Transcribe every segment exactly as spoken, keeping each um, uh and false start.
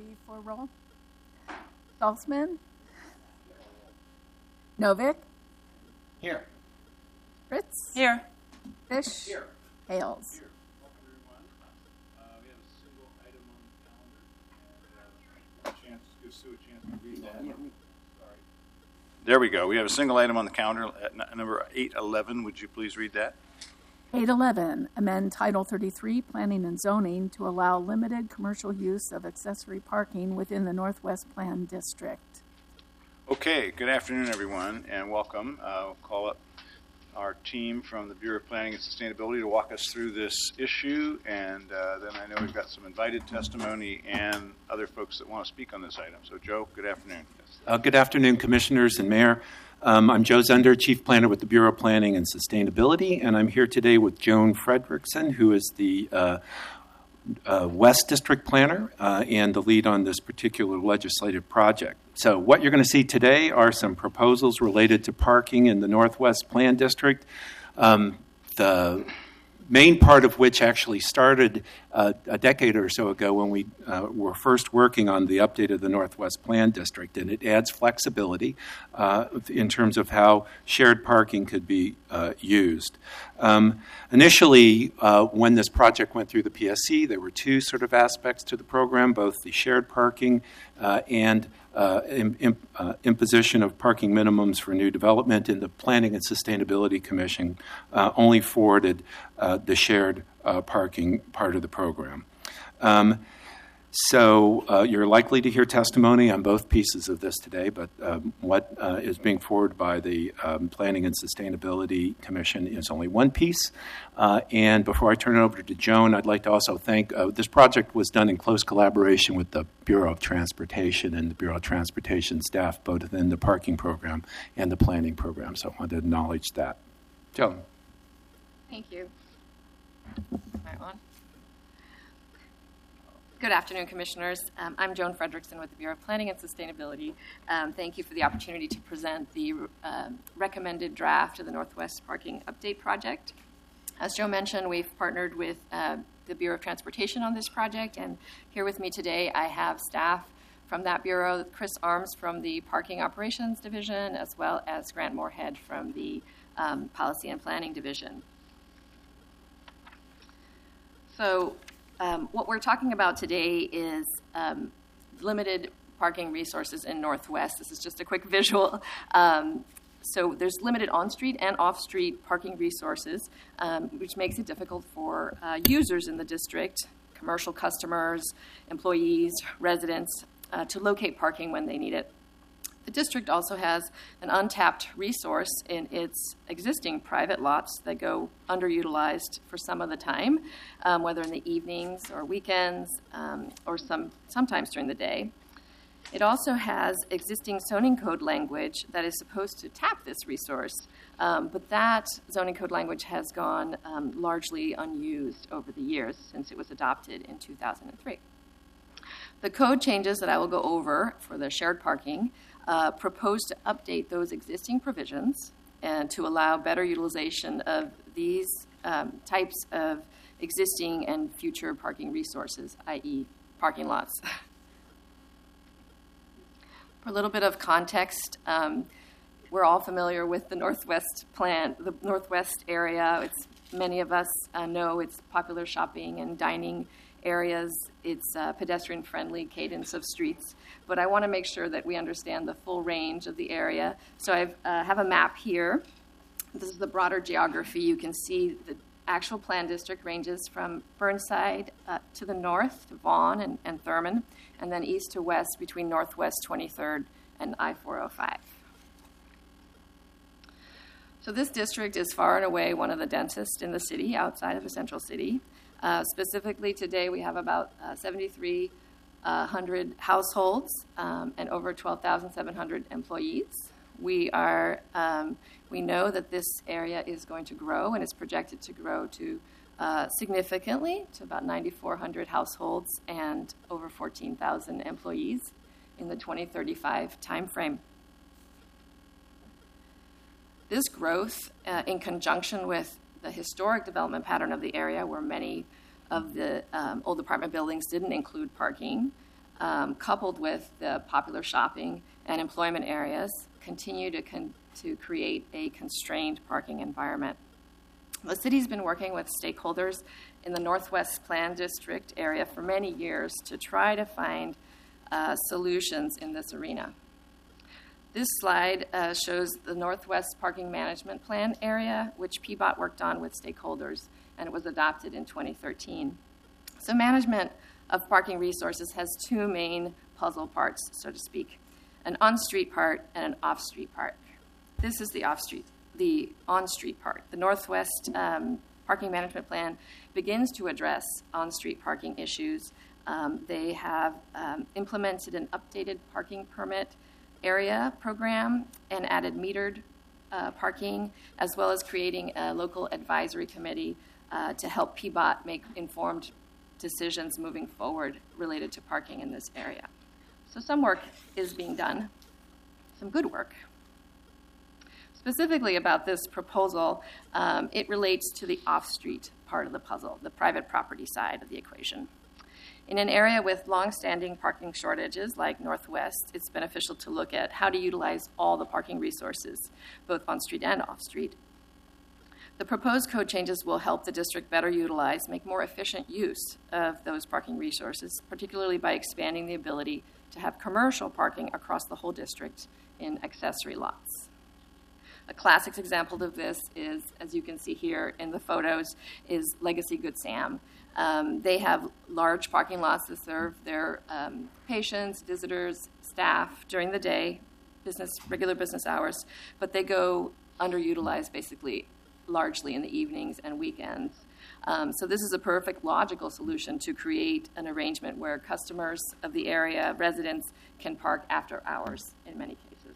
Ready for roll? Saltzman? Novick? Here. Fritz? Here. Fish? Here. Hales? Here. Welcome, everyone. Uh, we have a single item on the calendar, and uh, a chance, give Sue a chance to read that. Sorry. There we go. We have a single item on the calendar at n- number eight eleven. Would you please read that? eight eleven, amend Title thirty-three, Planning and Zoning to allow limited commercial use of accessory parking within the Northwest Plan District. Okay, good afternoon, everyone, and welcome. Uh, I'll call up our team from the Bureau of Planning and Sustainability to walk us through this issue, and uh, then I know we've got some invited testimony and other folks that want to speak on this item. So, Joe, good afternoon. Uh, good afternoon, Commissioners and Mayor. Um, I'm Joe Zender, Chief Planner with the Bureau of Planning and Sustainability, and I'm here today with Joan Fredrickson, who is the uh, uh, West District Planner uh, and the lead on this particular legislative project. So what you're going to see today are some proposals related to parking in the Northwest Plan District. Um, the main part of which actually started uh, a decade or so ago when we uh, were first working on the update of the Northwest Plan District, and it adds flexibility uh, in terms of how shared parking could be uh, used. Um, initially, uh, when this project went through the P S C, there were two sort of aspects to the program, both the shared parking uh, and Uh, imp, uh, imposition of parking minimums for new development, and the Planning and Sustainability Commission uh, only forwarded uh, the shared uh, parking part of the program. Um, so uh, you're likely to hear testimony on both pieces of this today, but um, what uh, is being forwarded by the um, Planning and Sustainability Commission is only one piece. Uh, and before I turn it over to Joan, I'd like to also thank, uh, this project was done in close collaboration with the Bureau of Transportation and the Bureau of Transportation staff, both within the parking program and the planning program. So I wanted to acknowledge that. Joan. Thank you. Right on. Good afternoon, Commissioners. Um, I'm Joan Fredrickson with the Bureau of Planning and Sustainability. Um, thank you for the opportunity to present the uh, recommended draft of the Northwest Parking Update Project. As Joe mentioned, we've partnered with uh, the Bureau of Transportation on this project, and here with me today I have staff from that bureau, Chris Arms from the Parking Operations Division, as well as Grant Moorhead from the um, Policy and Planning Division. So um, what we're talking about today is um, limited parking resources in Northwest. This is just a quick visual. Um, So there's limited on-street and off-street parking resources, um, which makes it difficult for uh, users in the district, commercial customers, employees, residents, uh, to locate parking when they need it. The district also has an untapped resource in its existing private lots that go underutilized for some of the time, um, whether in the evenings or weekends um, or some sometimes during the day. It also has existing zoning code language that is supposed to tap this resource, um, but that zoning code language has gone um, largely unused over the years since it was adopted in two thousand three. The code changes that I will go over for the shared parking uh, propose to update those existing provisions and to allow better utilization of these um, types of existing and future parking resources, that is parking lots. For a little bit of context, um, we're all familiar with the Northwest Plan, the Northwest area. It's, many of us uh, know it's popular shopping and dining areas. It's a pedestrian-friendly cadence of streets. But I want to make sure that we understand the full range of the area. So I uh, have a map here. This is the broader geography. You can see the actual plan district ranges from Burnside uh, to the north to Vaughan and, and Thurman, and then east to west between Northwest twenty-third and I four oh five. So this district is far and away one of the densest in the city outside of the central city. Uh, specifically today we have about uh, seventy-three hundred households um, and over twelve thousand seven hundred employees. We are um, we know that this area is going to grow, and it's projected to grow to uh, significantly to about nine thousand four hundred households and over fourteen thousand employees in the twenty thirty-five timeframe. This growth, uh, in conjunction with the historic development pattern of the area, where many of the um, old apartment buildings didn't include parking, um, coupled with the popular shopping and employment areas, continue to, con- to create a constrained parking environment. The city's been working with stakeholders in the Northwest Plan District area for many years to try to find uh, solutions in this arena. This slide uh, shows the Northwest Parking Management Plan area, which P B O T worked on with stakeholders, and it was adopted in twenty thirteen. So management of parking resources has two main puzzle parts, so to speak, an on-street part and an off-street part. This is the off-street, the on-street part. The Northwest um, Parking Management Plan begins to address on-street parking issues. Um, they have um, implemented an updated parking permit area program and added metered uh, parking, as well as creating a local advisory committee uh, to help P B O T make informed decisions moving forward related to parking in this area. So some work is being done, some good work. Specifically about this proposal, um, it relates to the off-street part of the puzzle, the private property side of the equation. In an area with long-standing parking shortages like Northwest, it's beneficial to look at how to utilize all the parking resources, both on-street and off-street. The proposed code changes will help the district better utilize, make more efficient use of those parking resources, particularly by expanding the ability to have commercial parking across the whole district in accessory lots. A classic example of this is, as you can see here in the photos, is Legacy Good Sam. Um, they have large parking lots to serve their um, patients, visitors, staff during the day, business, regular business hours, but they go underutilized basically largely in the evenings and weekends. Um, so this is a perfect logical solution to create an arrangement where customers of the area, residents, can park after hours in many cases.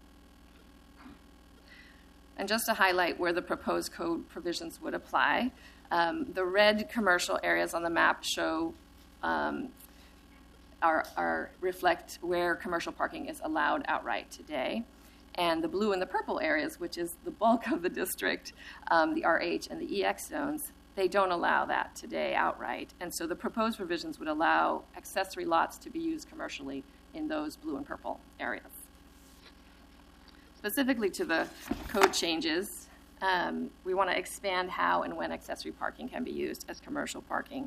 And just to highlight where the proposed code provisions would apply, um, the red commercial areas on the map show um, are, are reflect where commercial parking is allowed outright today. And the blue and the purple areas, which is the bulk of the district, um, the R H and the E X zones, they don't allow that today outright. And so the proposed provisions would allow accessory lots to be used commercially in those blue and purple areas. Specifically to the code changes, um, we want to expand how and when accessory parking can be used as commercial parking.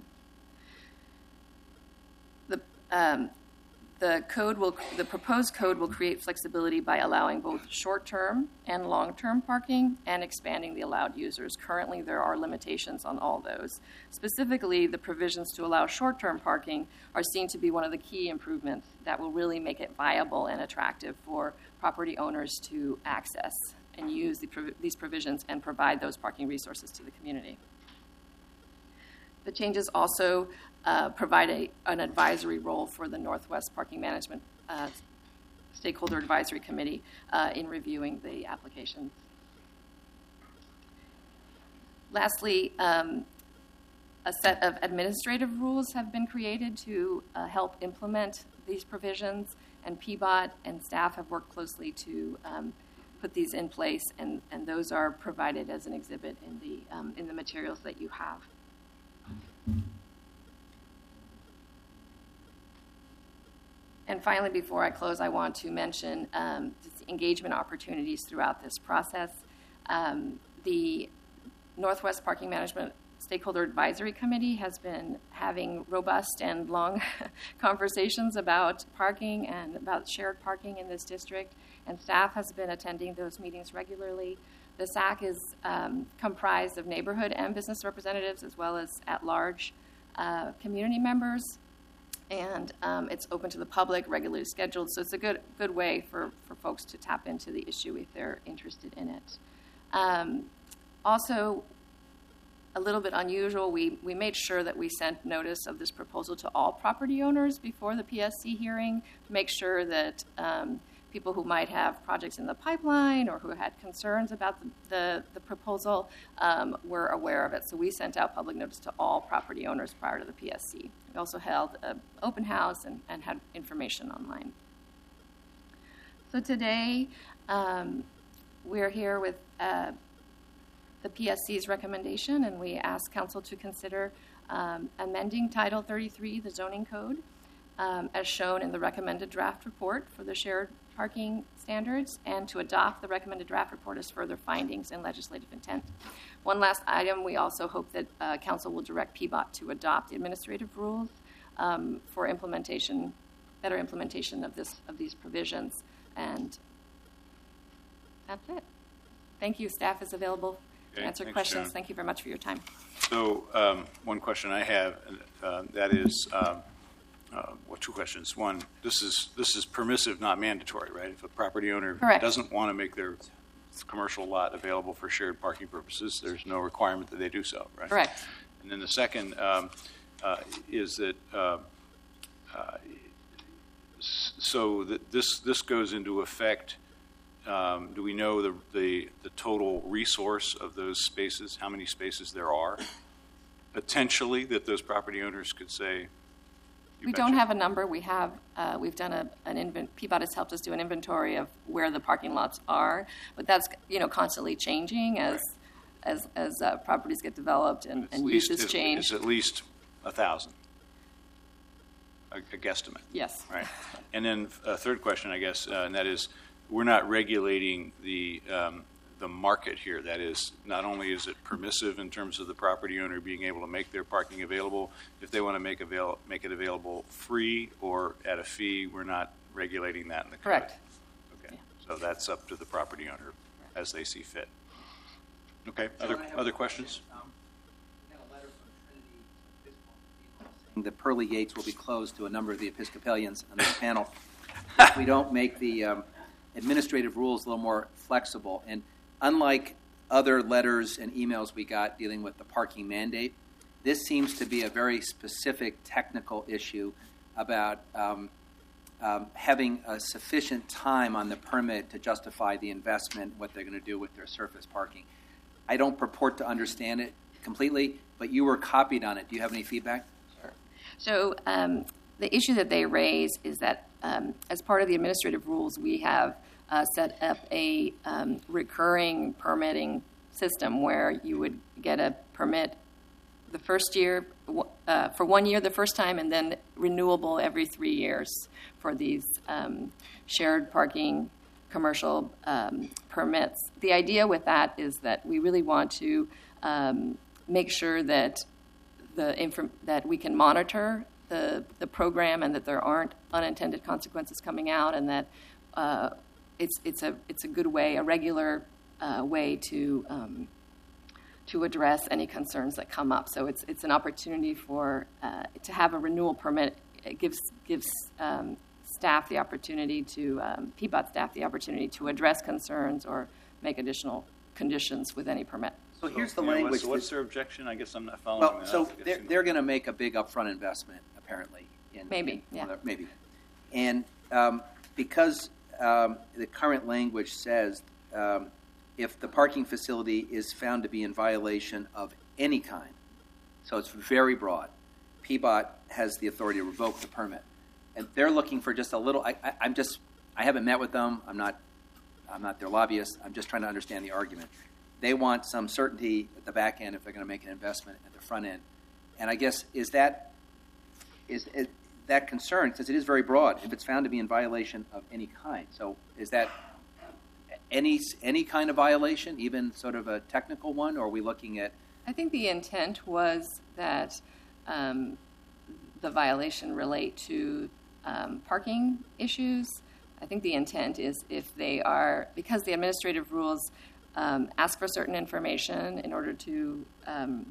The um, The code will, the proposed code will create flexibility by allowing both short-term and long-term parking and expanding the allowed users. Currently, there are limitations on all those. Specifically, the provisions to allow short-term parking are seen to be one of the key improvements that will really make it viable and attractive for property owners to access and use the, these provisions and provide those parking resources to the community. The changes also uh, provide a, an advisory role for the Northwest Parking Management uh, Stakeholder Advisory Committee uh, in reviewing the applications. Lastly, um, a set of administrative rules have been created to uh, help implement these provisions, and P B O T and staff have worked closely to um, put these in place, and, and those are provided as an exhibit in the, um, in the materials that you have. And finally, before I close, I want to mention um, engagement opportunities throughout this process. Um, the Northwest Parking Management Stakeholder Advisory Committee has been having robust and long conversations about parking and about shared parking in this district, and staff has been attending those meetings regularly. The S A C is um, comprised of neighborhood and business representatives as well as at-large uh, community members, and um, it's open to the public, regularly scheduled, so it's a good good way for, for folks to tap into the issue if they're interested in it. Um, also, a little bit unusual, we, we made sure that we sent notice of this proposal to all property owners before the P S C hearing to make sure that um, people who might have projects in the pipeline or who had concerns about the, the, the proposal um, were aware of it. So we sent out public notice to all property owners prior to the P S C. We also held an open house and, and had information online. So today, um, we're here with uh, the P S C's recommendation, and we ask Council to consider um, amending Title thirty-three, the zoning code, um, as shown in the recommended draft report for the shared parking standards, and to adopt the recommended draft report as further findings and legislative intent. One last item, we also hope that uh, Council will direct P B O T to adopt the administrative rules um, for implementation, better implementation of this of these provisions. And that's it. Thank you. Staff is available to Okay, answer thanks, questions. Joan. Thank you very much for your time. So um, one question I have, uh, that is, um, uh, well, two questions. One, this is this is permissive, not mandatory, right? If a property owner Correct. doesn't want to make their commercial lot available for shared parking purposes, there's no requirement that they do so, right? Correct. And then the second um, uh, is that uh, uh, s- so that this this goes into effect. Um, do we know the, the the total resource of those spaces? How many spaces there are potentially that those property owners could say? "You We betcha." don't have a number. We have, uh, we've done a, an invent, P B O T has helped us do an inventory of where the parking lots are, but that's, you know, constantly changing as, as, as uh, properties get developed and, It's and least- uses is- change. Is at least a thousand, a, a guesstimate. Yes. Right. And then a third question, I guess, uh, and that is, we're not regulating the um, the market here. That is, not only is it permissive in terms of the property owner being able to make their parking available, if they want to make avail make it available free or at a fee, we're not regulating that in the code. Correct. Okay. So that's up to the property owner as they see fit. Okay. Other other questions? The pearly gates will be closed to a number of the Episcopalians on this panel if we don't make the um, administrative rules a little more flexible. And unlike other letters and emails we got dealing with the parking mandate, this seems to be a very specific technical issue about um, um, having a sufficient time on the permit to justify the investment, what they're going to do with their surface parking. I don't purport to understand it completely, but you were copied on it. Do you have any feedback? So um, the issue that they raise is that um, as part of the administrative rules, we have uh, set up a um, recurring permitting system where you would get a permit the first year, uh, for one year the first time, and then renewable every three years for these um, shared parking commercial um, permits. The idea with that is that we really want to um, make sure that the inf- that we can monitor the the program and that there aren't unintended consequences coming out, and that uh, it's it's a it's a good way, a regular uh, way to um, to address any concerns that come up. So it's it's an opportunity for uh, to have a renewal permit. It gives gives um, staff the opportunity to um, P B O T staff the opportunity to address concerns or make additional conditions with any permit. So here's the Yeah, what's- language. So what's that- their objection? I guess I'm not following well, that. so I guess they're, you- they're going to make a big upfront investment, apparently. In, Maybe, in- yeah. Maybe. And um, because um, the current language says um, if the parking facility is found to be in violation of any kind, so it's very broad, P B O T has the authority to revoke the permit. And they're looking for just a little, I, I, I'm just, I haven't met with them, I'm not, I'm not their lobbyist, I'm just trying to understand the argument. They want some certainty at the back end if they're going to make an investment at the front end. And I guess, is that is, is that concern, because it is very broad, if it's found to be in violation of any kind. So is that any any kind of violation, even sort of a technical one, or are we looking at? I think the intent was that um, the violation relate to um, parking issues. I think the intent is if they are, because the administrative rules um, ask for certain information in order to um,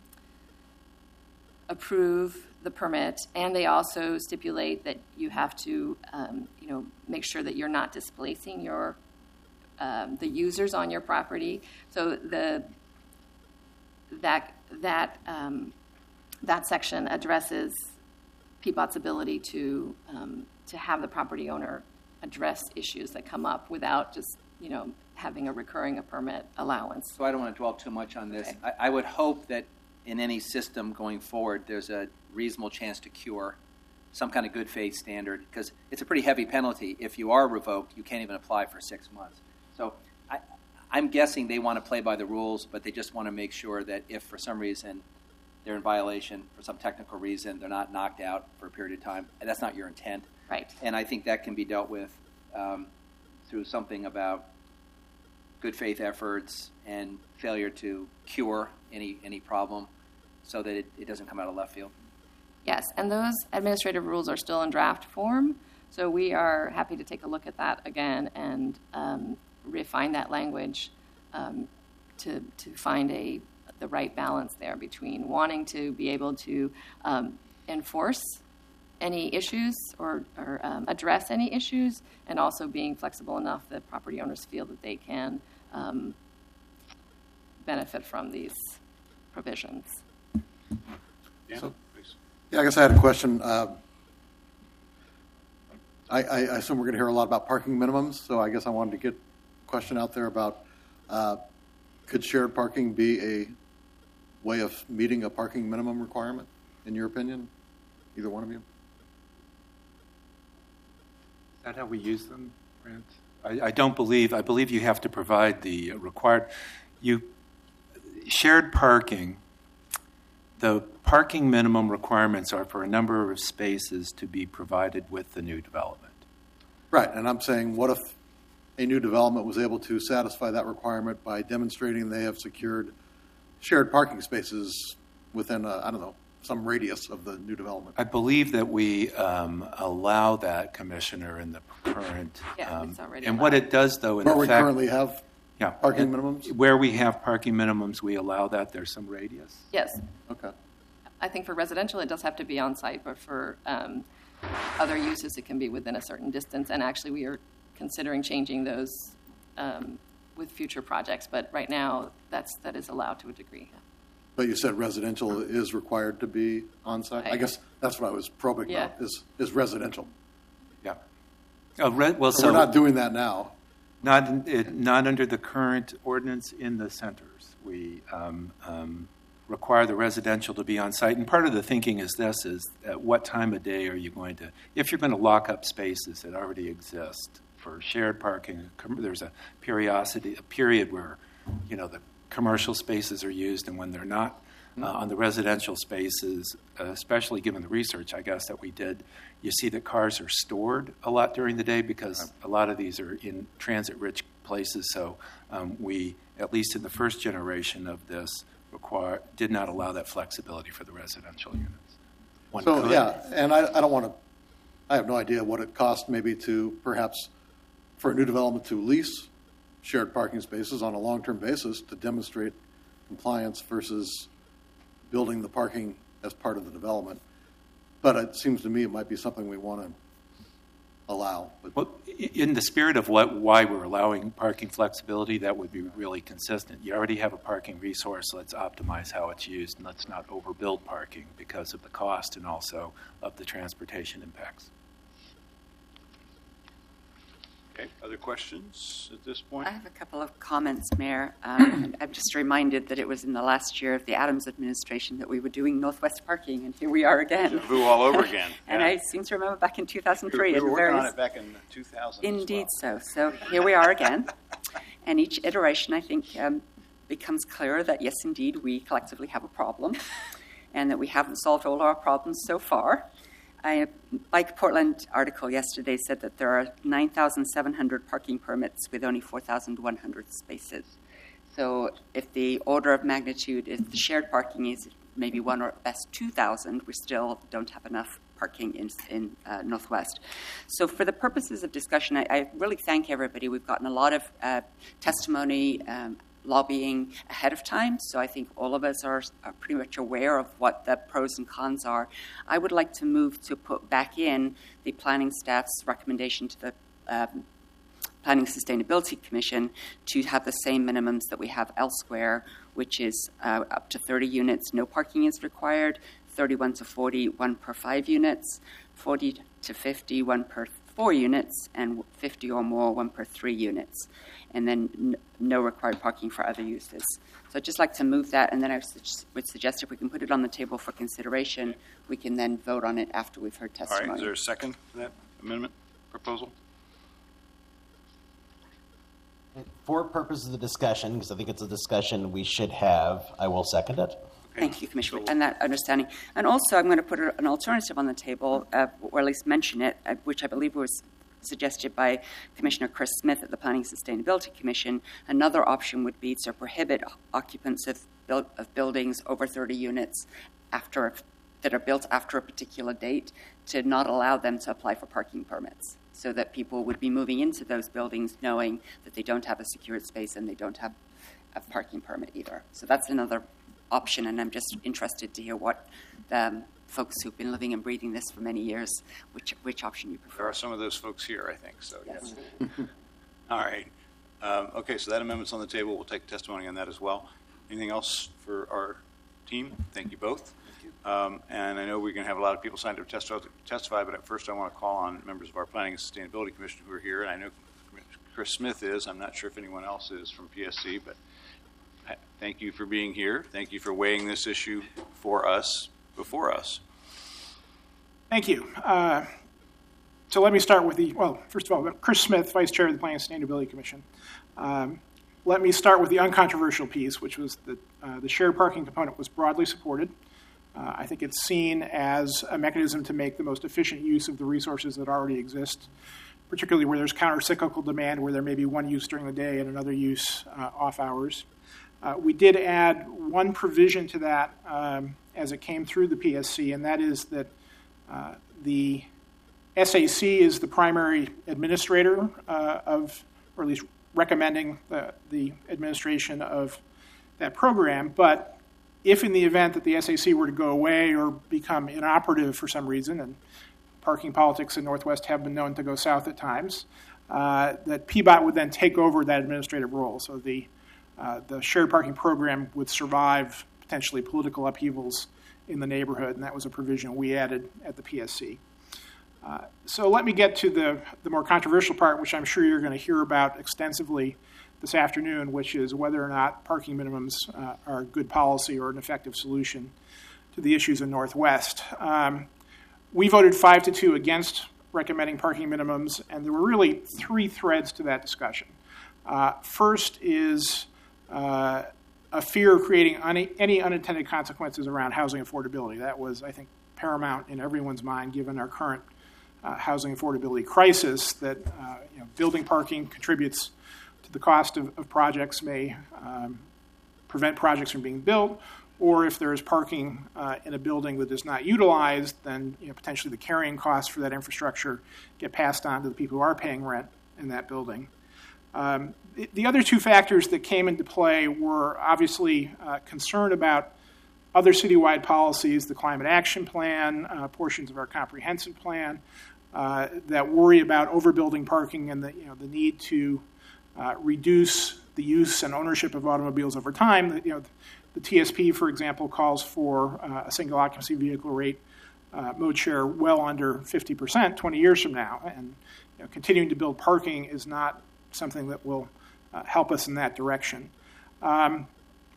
approve the permit, and they also stipulate that you have to, um, you know, make sure that you're not displacing your um, the users on your property. So the that that um, that section addresses P B O T's ability to um, to have the property owner address issues that come up without just, you know, having a recurring a permit allowance. So I don't want to dwell too much on this. Okay. I, I would hope that in any system going forward, there's a reasonable chance to cure some kind of good faith standard, because it's a pretty heavy penalty. If you are revoked, you can't even apply for six months. So I, I'm guessing they want to play by the rules, but they just want to make sure that if for some reason they're in violation for some technical reason, they're not knocked out for a period of time, and that's not your intent. Right. And I think that can be dealt with um, through something about good faith efforts and failure to cure any any problem so that it, it doesn't come out of left field. Yes, and those administrative rules are still in draft form, so we are happy to take a look at that again and um, refine that language um, to to find a the right balance there between wanting to be able to um, enforce any issues or, or um, address any issues, and also being flexible enough that property owners feel that they can um, benefit from these provisions. Yeah, So- please. Yeah, I guess I had a question. Uh, I, I I assume we're going to hear a lot about parking minimums, so I guess I wanted to get a question out there about uh, could shared parking be a way of meeting a parking minimum requirement, in your opinion? Either one of you? Is that how we use them, Brent? I, I don't believe, I believe you have to provide the required, you, shared parking, the parking minimum requirements are for a number of spaces to be provided with the new development. Right, and I'm saying, what if a new development was able to satisfy that requirement by demonstrating they have secured shared parking spaces within, a, I don't know, some radius of the new development? I believe that we um, allow that, Commissioner, in the current. Yeah, um, it's already And what allowed. it does, though, in Where we effect, currently have yeah, parking and minimums? Where we have parking minimums, we allow that. There's some radius. Yes, Okay. I think for residential, it does have to be on site, but for um, other uses, it can be within a certain distance. And actually, we are considering changing those um, with future projects. But right now, that's that is allowed to a degree. But you said residential is required to be on-site? I Right. guess that's what I was probing Yeah. about, is, is residential. Yeah. Uh, re- well, So so we're not doing that now. Not, in- it, not under the current ordinance in the centers. We um, um, require the residential to be on site. And part of the thinking is this, is at what time of day are you going to, if you're going to lock up spaces that already exist for shared parking, com- there's a periodicity, a period where, you know, the commercial spaces are used, and when they're not, uh, on the residential spaces, uh, especially given the research, I guess, that we did, you see that cars are stored a lot during the day because a lot of these are in transit-rich places. So um, we, at least in the first generation of this, require did not allow that flexibility for the residential units. One So, could. yeah, and I, I don't want to, I have no idea what it cost maybe to perhaps for a new development to lease shared parking spaces on a long-term basis to demonstrate compliance versus building the parking as part of the development. But it seems to me it might be something we want to allow. But Well, i- in the spirit of what, why we're allowing parking flexibility, that would be really consistent. You already have a parking resource. Let's optimize how it's used, and let's not overbuild parking because of the cost and also of the transportation impacts. Okay, other questions at this point? I have a couple of comments, Mayor. Um, I'm just reminded that it was in the last year of the Adams administration that we were doing Northwest parking, and here we are again. Boo all over again. And Yeah. I seem to remember back in two thousand three. We and were working on various- it back in two thousand Indeed as well. so. So here we are again. And each iteration, I think, um, becomes clearer that, yes, indeed, we collectively have a problem and that we haven't solved all our problems so far. I, like Portland article yesterday said that there are nine thousand seven hundred parking permits with only four thousand one hundred spaces. So if the order of magnitude, if the shared parking is maybe one or at best two thousand, we still don't have enough parking in, in uh, Northwest. So for the purposes of discussion, I, I really thank everybody. We've gotten a lot of uh, testimony, um, lobbying ahead of time, so I think all of us are, are pretty much aware of what the pros and cons are. I would like to move to put back in the planning staff's recommendation to the um, Planning Sustainability Commission to have the same minimums that we have elsewhere, which is uh, up to thirty units, no parking is required, thirty-one to forty, one per five units, forty to fifty, one per four units, and fifty or more, one per three units, and then n- no required parking for other uses. So I'd just like to move that, and then I su- would suggest if we can put it on the table for consideration, we can then vote on it after we've heard All testimony. right, is there a second to that amendment proposal? For purposes of the discussion, because I think it's a discussion we should have, I will second it. Thank you, Commissioner, So- and that understanding. And also, I'm going to put an alternative on the table, uh, or at least mention it, uh, which I believe was suggested by Commissioner Chris Smith at the Planning Sustainability Commission. Another option would be to prohibit occupants of, build, of buildings over thirty units after that are built after a particular date, to not allow them to apply for parking permits, so that people would be moving into those buildings knowing that they don't have a secured space and they don't have a parking permit either. So that's another option, and I'm just interested to hear what the um, folks who've been living and breathing this for many years, which which option you prefer. There are some of those folks here, I think, so yes. Yes. All right. Um, okay, so that amendment's on the table. We'll take testimony on that as well. Anything else for our team? Thank you both. Um, and I know we're going to have a lot of people signed up to testify, testify, but at first I want to call on members of our Planning and Sustainability Commission who are here, and I know Chris Smith is. I'm not sure if anyone else is from P S C, but thank you for being here. Thank you for weighing this issue for us, before us. Thank you. Uh, so let me start with the, well, first of all, Chris Smith, Vice Chair of the Planning and Sustainability Commission. Um, let me start with the uncontroversial piece, which was that uh, the shared parking component was broadly supported. Uh, I think it's seen as a mechanism to make the most efficient use of the resources that already exist, particularly where there's counter-cyclical demand, where there may be one use during the day and another use uh, off hours. Uh, we did add one provision to that um, as it came through the P S C, and that is that uh, the S A C is the primary administrator uh, of, or at least recommending the, the administration of that program. But if in the event that the S A C were to go away or become inoperative for some reason, and parking politics in Northwest have been known to go south at times, uh, that P B O T would then take over that administrative role. So the Uh, the shared parking program would survive potentially political upheavals in the neighborhood, and that was a provision we added at the P S C. Uh, so let me get to the, the more controversial part, which I'm sure you're going to hear about extensively this afternoon, which is whether or not parking minimums uh, are a good policy or an effective solution to the issues in Northwest. Um, we voted five to two against recommending parking minimums, and there were really three threads to that discussion. Uh, first is Uh, a fear of creating un- any unintended consequences around housing affordability. That was, I think, paramount in everyone's mind, given our current uh, housing affordability crisis, that uh, you know, building parking contributes to the cost of, of projects, may um, prevent projects from being built, or if there is parking uh, in a building that is not utilized, then you know, potentially the carrying costs for that infrastructure get passed on to the people who are paying rent in that building. Um, the, the other two factors that came into play were obviously uh, concern about other citywide policies, the Climate Action Plan, uh, portions of our comprehensive plan, uh, that worry about overbuilding parking and the, you know, the need to uh, reduce the use and ownership of automobiles over time. The, you know, the T S P, for example, calls for uh, a single occupancy vehicle rate uh, mode share well under fifty percent twenty years from now. And you know, continuing to build parking is not something that will uh, help us in that direction. Um,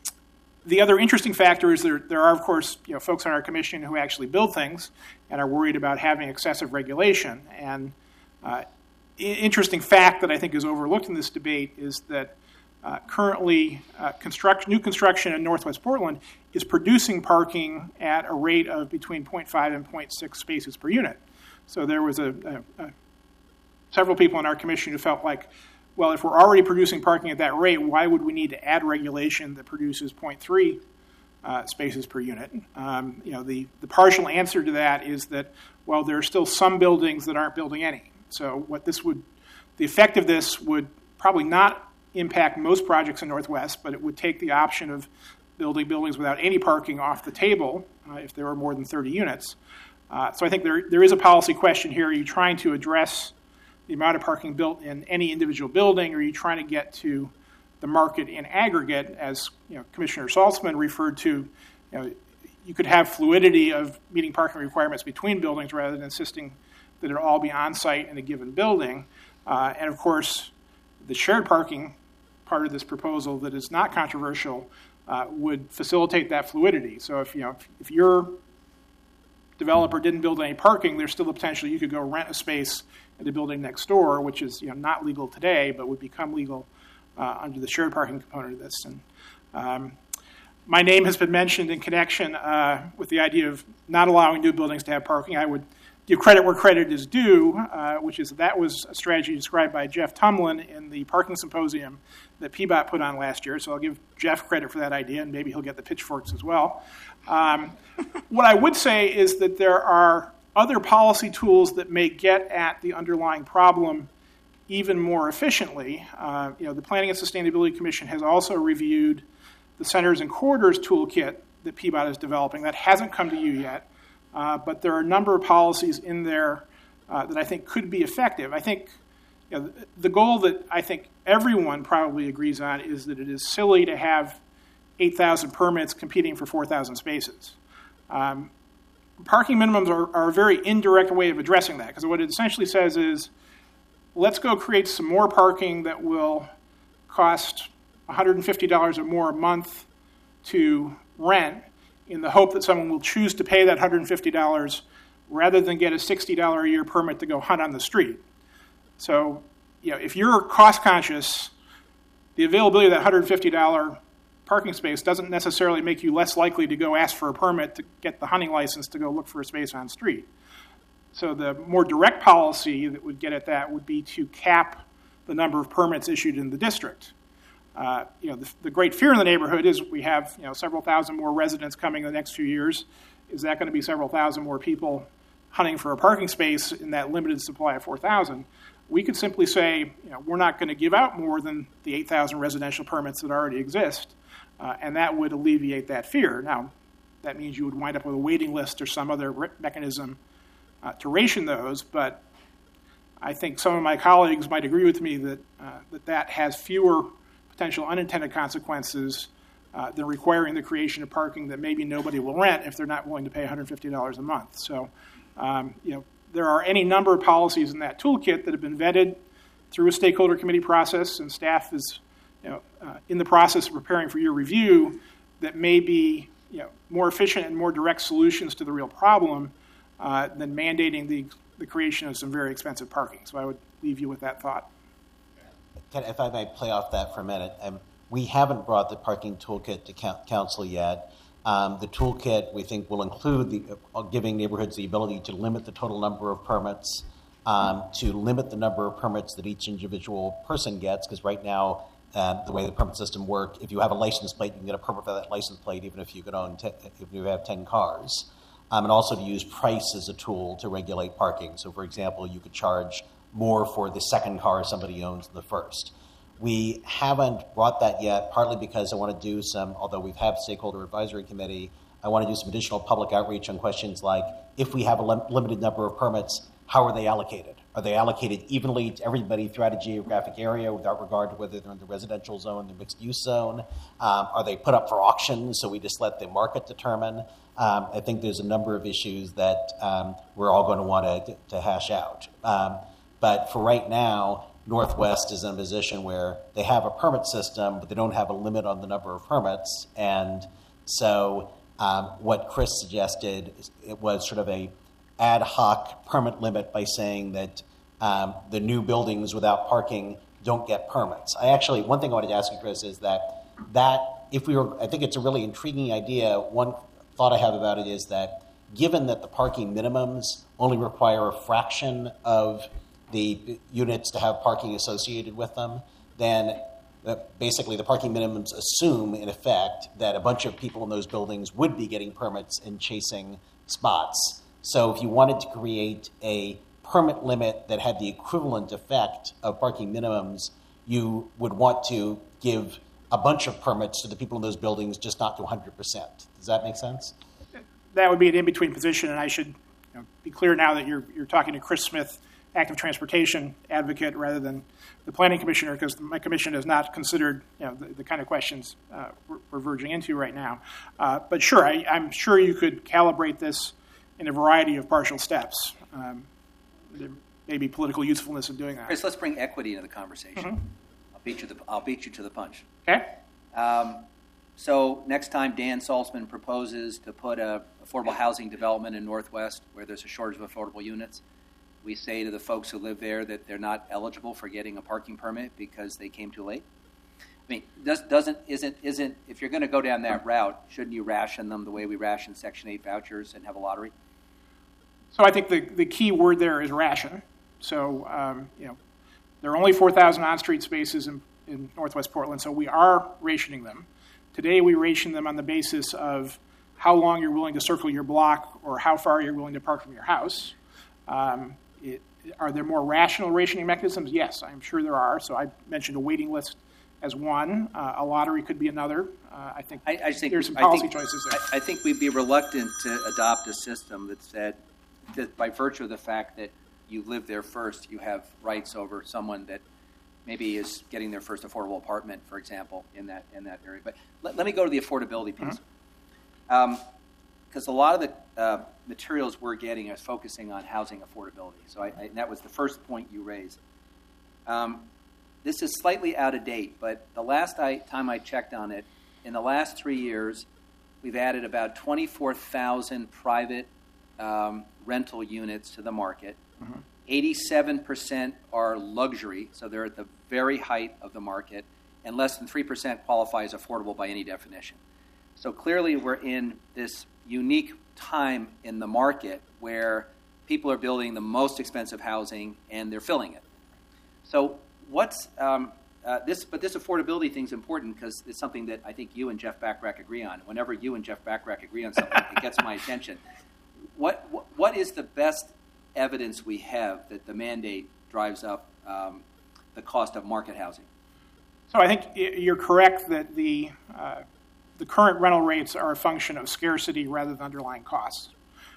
the other interesting factor is there, there are, of course, you know, folks on our commission who actually build things and are worried about having excessive regulation. And uh, I- interesting fact that I think is overlooked in this debate is that uh, currently uh, construct, new construction in Northwest Portland is producing parking at a rate of between zero point five and zero point six spaces per unit. So there was a, a, a several people in our commission who felt like, well, if we're already producing parking at that rate, why would we need to add regulation that produces zero point three uh, spaces per unit? Um, you know, the, the partial answer to that is that, well, there are still some buildings that aren't building any. So what this would, the effect of this would probably not impact most projects in Northwest, but it would take the option of building buildings without any parking off the table uh, if there are more than thirty units. Uh, so I think there there is a policy question here. Are you trying to address the amount of parking built in any individual building, or are you trying to get to the market in aggregate, as you know, Commissioner Saltzman referred to? You know, you could have fluidity of meeting parking requirements between buildings rather than insisting that it all be on site in a given building. Uh, and of course, the shared parking part of this proposal that is not controversial uh, would facilitate that fluidity. So if you know if, if your developer didn't build any parking, there's still the potential you could go rent a space in the building next door, which is you know not legal today, but would become legal uh, under the shared parking component of this. And um, my name has been mentioned in connection uh, with the idea of not allowing new buildings to have parking. I would give credit where credit is due, uh, which is that was a strategy described by Jeff Tumlin in the parking symposium that P B O T put on last year. So I'll give Jeff credit for that idea, and maybe he'll get the pitchforks as well. Um, what I would say is that there are other policy tools that may get at the underlying problem even more efficiently. Uh, you know, the Planning and Sustainability Commission has also reviewed the Centers and Corridors toolkit that P B O T is developing. That hasn't come to you yet, uh, but there are a number of policies in there uh, that I think could be effective. I think you know, the goal that I think everyone probably agrees on is that it is silly to have eight thousand permits competing for four thousand spaces. Um, parking minimums are, are a very indirect way of addressing that, because what it essentially says is, let's go create some more parking that will cost one hundred fifty dollars or more a month to rent, in the hope that someone will choose to pay that one hundred fifty dollars rather than get a sixty dollars a year permit to go hunt on the street. So, you know, if you're cost conscious, the availability of that one hundred fifty dollars parking space doesn't necessarily make you less likely to go ask for a permit to get the hunting license to go look for a space on the street. So the more direct policy that would get at that would be to cap the number of permits issued in the district. Uh, you know, the, the great fear in the neighborhood is we have, you know, several thousand more residents coming in the next few years. Is that going to be several thousand more people hunting for a parking space in that limited supply of four thousand? We could simply say, you know, we're not going to give out more than the eight thousand residential permits that already exist, uh, and that would alleviate that fear. Now, that means you would wind up with a waiting list or some other re- mechanism uh, to ration those, but I think some of my colleagues might agree with me that uh, that, that has fewer potential unintended consequences uh, than requiring the creation of parking that maybe nobody will rent if they're not willing to pay one hundred fifty dollars a month. So, um, you know, there are any number of policies in that toolkit that have been vetted through a stakeholder committee process, and staff is, you know, uh, in the process of preparing for your review, that may be, you know, more efficient and more direct solutions to the real problem uh, than mandating the the creation of some very expensive parking. So I would leave you with that thought. If I may play off that for a minute, um, we haven't brought the parking toolkit to council yet. Um, the toolkit, we think, will include the, uh, giving neighborhoods the ability to limit the total number of permits, um, to limit the number of permits that each individual person gets, because right now, uh, the way the permit system works, if you have a license plate, you can get a permit for that license plate, even if you could own te- if you have ten cars. Um, and also to use price as a tool to regulate parking. So, for example, you could charge more for the second car somebody owns than the first. We haven't brought that yet, partly because I want to do some, although we've had stakeholder advisory committee, I want to do some additional public outreach on questions like, if we have a lim- limited number of permits, how are they allocated? Are they allocated evenly to everybody throughout a geographic area without regard to whether they're in the residential zone, the mixed-use zone? Um, are they put up for auction, so we just let the market determine? Um, I think there's a number of issues that um, we're all going to want to, to hash out. Um, but for right now, Northwest is in a position where they have a permit system, but they don't have a limit on the number of permits. And so um, what Chris suggested, it was sort of a ad hoc permit limit by saying that um, the new buildings without parking don't get permits. I actually, one thing I wanted to ask you, Chris, is that that if we were, I think it's a really intriguing idea. One thought I have about it is that given that the parking minimums only require a fraction of the units to have parking associated with them, then basically the parking minimums assume, in effect, that a bunch of people in those buildings would be getting permits and chasing spots. So if you wanted to create a permit limit that had the equivalent effect of parking minimums, you would want to give a bunch of permits to the people in those buildings, just not to one hundred percent. Does that make sense? That would be an in-between position, and I should, you know, be clear now that you're you're talking to Chris Smith, active transportation advocate, rather than the planning commissioner, because my commission has not considered, you know, the, the kind of questions uh, we're, we're verging into right now. Uh, but sure, I, I'm sure you could calibrate this in a variety of partial steps. Um, there may be political usefulness in doing that. Chris, let's bring equity into the conversation. Mm-hmm. I'll beat you. The, I'll beat you to the punch. Okay. Um, so next time Dan Salzman proposes to put a affordable housing development in Northwest where there's a shortage of affordable units, we say to the folks who live there that they're not eligible for getting a parking permit because they came too late. I mean, does, doesn't, isn't, isn't, if you're going to go down that route, shouldn't you ration them the way we ration Section eight vouchers and have a lottery? So I think the, the key word there is ration. So, um, you know, there are only four thousand on-street spaces in, in Northwest Portland, so we are rationing them. Today we ration them on the basis of how long you're willing to circle your block or how far you're willing to park from your house. Um, it, are there more rational rationing mechanisms? Yes, I'm sure there are. So I mentioned a waiting list as one. Uh, a lottery could be another. Uh, I think I, I think there's some I policy think, choices there. I, I think we'd be reluctant to adopt a system that said that by virtue of the fact that you live there first, you have rights over someone that maybe is getting their first affordable apartment, for example, in that in that area. But let, let me go to the affordability piece. Because um, a lot of the uh, materials we're getting is focusing on housing affordability. So I, I, and that was the first point you raised. Um, this is slightly out of date, but the last I, time I checked on it, in the last three years, we've added about twenty-four thousand private um, rental units to the market. Mm-hmm. eighty-seven percent are luxury, so they're at the very height of the market, and less than three percent qualify as affordable by any definition. So clearly we're in this unique time in the market where people are building the most expensive housing and they're filling it. So what's um, uh, this? But this affordability thing is important because it's something that I think you and Jeff Bachrach agree on. Whenever you and Jeff Bachrach agree on something, it gets my attention. What, what what is the best evidence we have that the mandate drives up um, the cost of market housing? So I think you're correct that the uh, the current rental rates are a function of scarcity rather than underlying costs.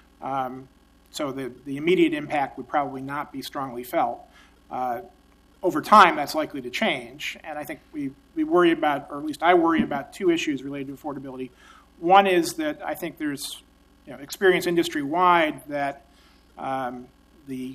Um, so the, the immediate impact would probably not be strongly felt. Uh, over time, that's likely to change, and I think we, we worry about, or at least I worry about, two issues related to affordability. One is that I think there's you know, experience industry-wide that um, the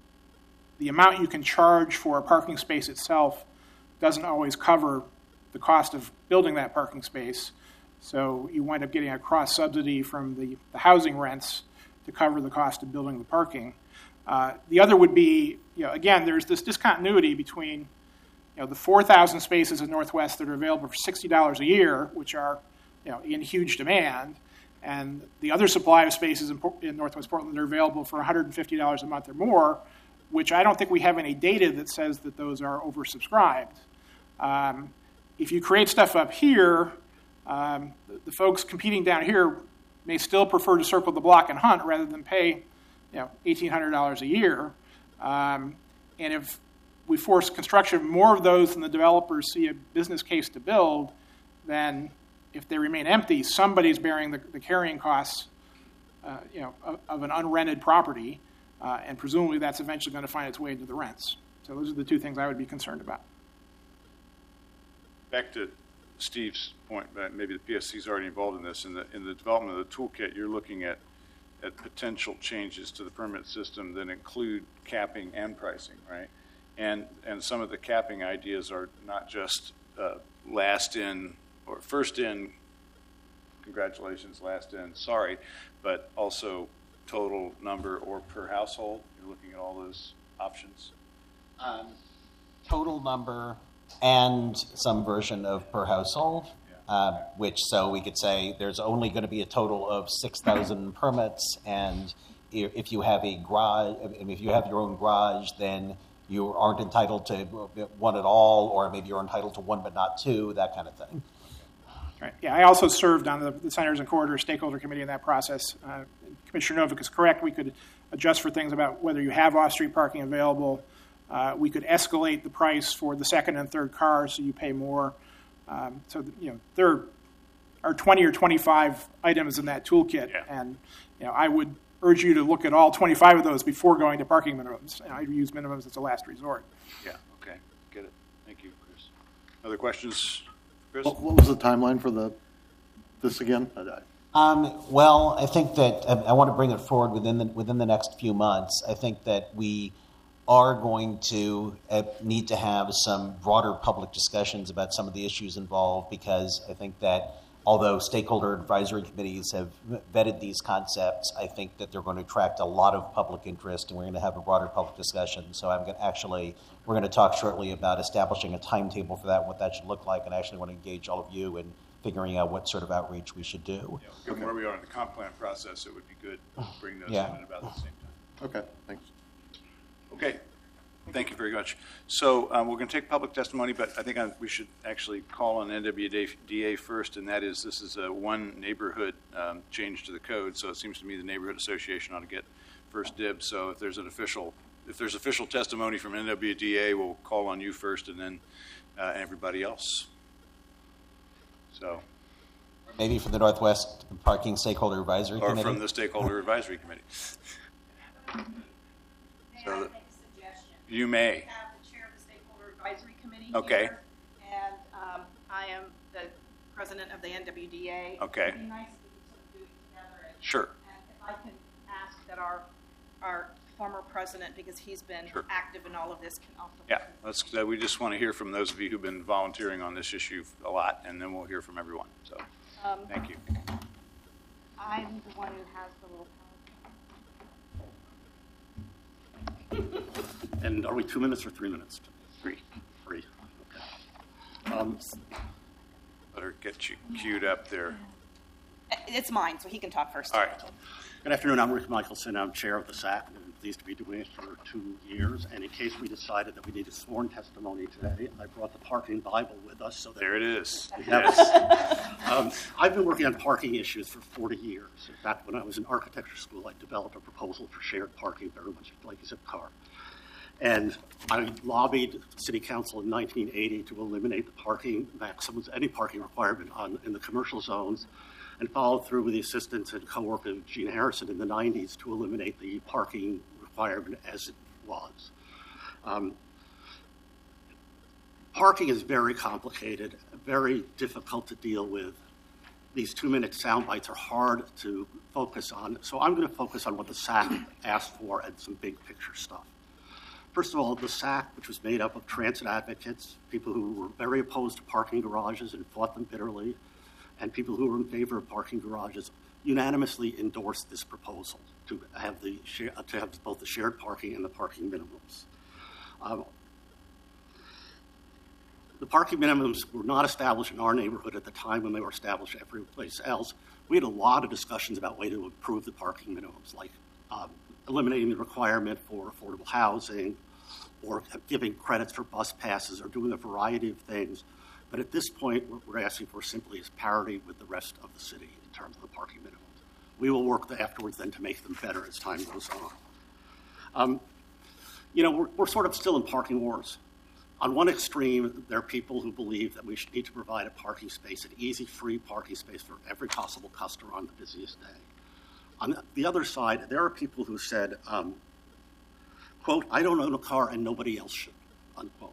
the amount you can charge for a parking space itself doesn't always cover the cost of building that parking space. So you wind up getting a cross-subsidy from the, the housing rents to cover the cost of building the parking. Uh, the other would be, you know, again, there's this discontinuity between you know, the four thousand spaces in Northwest that are available for sixty dollars a year, which are you know, in huge demand, and the other supply of spaces in, in Northwest Portland that are available for one hundred fifty dollars a month or more, which I don't think we have any data that says that those are oversubscribed. Um, if you create stuff up here, um, the, the folks competing down here may still prefer to circle the block and hunt rather than pay you know, eighteen hundred dollars a year. Um, and if we force construction of more of those than the developers see a business case to build, then if they remain empty, somebody's bearing the, the carrying costs uh, you know, of, of an unrented property, uh, and presumably that's eventually going to find its way into the rents. So those are the two things I would be concerned about. Back to Steve's point, that maybe the P S C is already involved in this. In the in the development of the toolkit, you're looking at at potential changes to the permit system that include capping and pricing, right? And and some of the capping ideas are not just uh, last in or first in, congratulations, last in, sorry, but also total number or per household. You're looking at all those options. Um, total number and some version of per household, yeah. uh, which so we could say there's only going to be a total of six thousand permits, and if you have a garage, if you have your own garage, then you aren't entitled to one at all, or maybe you're entitled to one but not two, that kind of thing. Right. Yeah, I also served on the, the Centers and Corridors Stakeholder Committee in that process. Uh, Commissioner Novick is correct. We could adjust for things about whether you have off-street parking available. Uh, we could escalate the price for the second and third cars so you pay more. Um, so, you know, there are twenty or twenty-five items in that toolkit, yeah. and you know, I would urge you to look at all twenty-five of those before going to parking minimums. And I use minimums as a last resort. Yeah, okay, get it. Thank you, Chris. Other questions, Chris? What, what was the timeline for the this again? Um, well, I think that I, I want to bring it forward within the, within the next few months. I think that we are going to uh, need to have some broader public discussions about some of the issues involved, because I think that although stakeholder advisory committees have vetted these concepts, I think that they're going to attract a lot of public interest, and we're going to have a broader public discussion. So I'm going to actually, we're going to talk shortly about establishing a timetable for that, what that should look like, and I actually want to engage all of you in figuring out what sort of outreach we should do. Yeah, given where we are in the comp plan process, it would be good to bring those Yeah. in at about the same time. Okay, thanks. Okay. Thank you very much. So um, we're going to take public testimony, but I think I, we should actually call on N W D A first, and that is this is a one neighborhood um, change to the code, so it seems to me the neighborhood association ought to get first dibs. So if there's an official, if there's official testimony from N W D A, we'll call on you first, and then uh, everybody else. So, Maybe from the Northwest Parking Stakeholder Advisory or Committee? from the Stakeholder Advisory Committee. May So I that- make a suggestion? You may. We have the chair of the Stakeholder Advisory Committee Okay. here, and um, I am the president of the N W D A. Okay. It'd be nice if we could sort of do it together. And, Sure. And if I can ask that our, our former president, because he's been Sure. active in all of this, can also. Yeah, let's, uh, we just want to hear from those of you who've been volunteering on this issue a lot, and then we'll hear from everyone. So, Um, thank you. I'm the one who has the little And are we two minutes or three minutes? Three. Three. Okay. Um, Better get you queued up there. PowerPoint. It's mine, so he can talk first. All right. Good afternoon. I'm Rick Michelson. I'm chair of the S A C. I'm pleased to be doing it for two years. And in case we decided that we needed sworn testimony today, I brought the parking Bible with us. So that There it is. we have um, I've been working on parking issues for forty years. In fact, when I was in architecture school, I developed a proposal for shared parking, very much like a Zipcar. And I lobbied City Council in nineteen eighty to eliminate the parking maximums, any parking requirement on, in the commercial zones, and followed through with the assistance and co-work of Gene Harrison in the nineties to eliminate the parking requirement as it was. Um, parking is very complicated, very difficult to deal with. These two-minute sound bites are hard to focus on, so I'm going to focus on what the S A C asked for and some big picture stuff. First of all, the S A C, which was made up of transit advocates, people who were very opposed to parking garages and fought them bitterly, and people who were in favor of parking garages, unanimously endorsed this proposal to have the share, to have both the shared parking and the parking minimums. Um, the parking minimums were not established in our neighborhood at the time when they were established every place else. We had a lot of discussions about ways to improve the parking minimums, like um, eliminating the requirement for affordable housing, or giving credits for bus passes, or doing a variety of things. But at this point, what we're asking for simply is parity with the rest of the city in terms of the parking minimums. We will work afterwards then to make them better as time goes on. Um, you know, we're, we're sort of still in parking wars. On one extreme, there are people who believe that we should need to provide a parking space, an easy, free parking space for every possible customer on the busiest day. On the other side, there are people who said, um, quote, I don't own a car and nobody else should, unquote.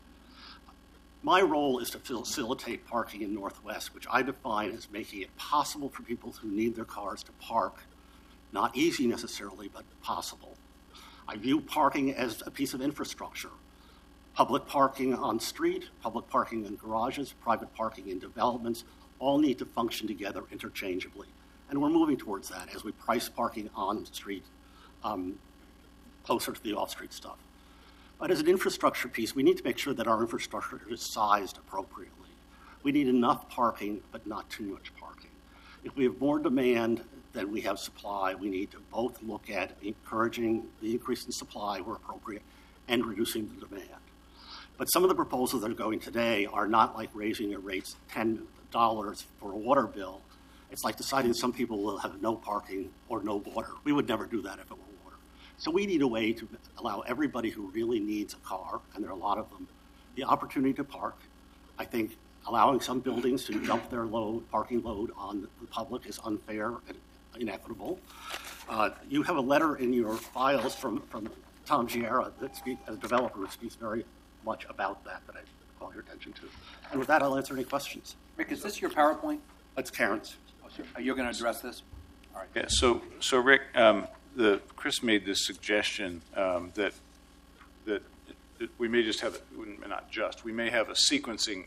My role is to facilitate parking in Northwest, which I define as making it possible for people who need their cars to park. Not easy necessarily, but possible. I view parking as a piece of infrastructure. Public parking on street, public parking in garages, private parking in developments, all need to function together interchangeably. And we're moving towards that as we price parking on the street um, closer to the off-street stuff. But as an infrastructure piece, we need to make sure that our infrastructure is sized appropriately. We need enough parking, but not too much parking. If we have more demand than we have supply, we need to both look at encouraging the increase in supply where appropriate and reducing the demand. But some of the proposals that are going today are not like raising your rates ten dollars for a water bill. It's like deciding some people will have no parking or no water. We would never do that if it were water. So we need a way to allow everybody who really needs a car, and there are a lot of them, the opportunity to park. I think allowing some buildings to dump their load, parking load on the public is unfair and inequitable. Uh, you have a letter in your files from, from Tom Giera, that speak, a developer who speaks very much about that, that I call your attention to. And with that, I'll answer any questions. Rick, is this your PowerPoint? That's Karen's. Are you going to address this? All right. Yeah. So, so Rick, um, the Chris made this suggestion um, that that that we may just have, a, not just, we may have a sequencing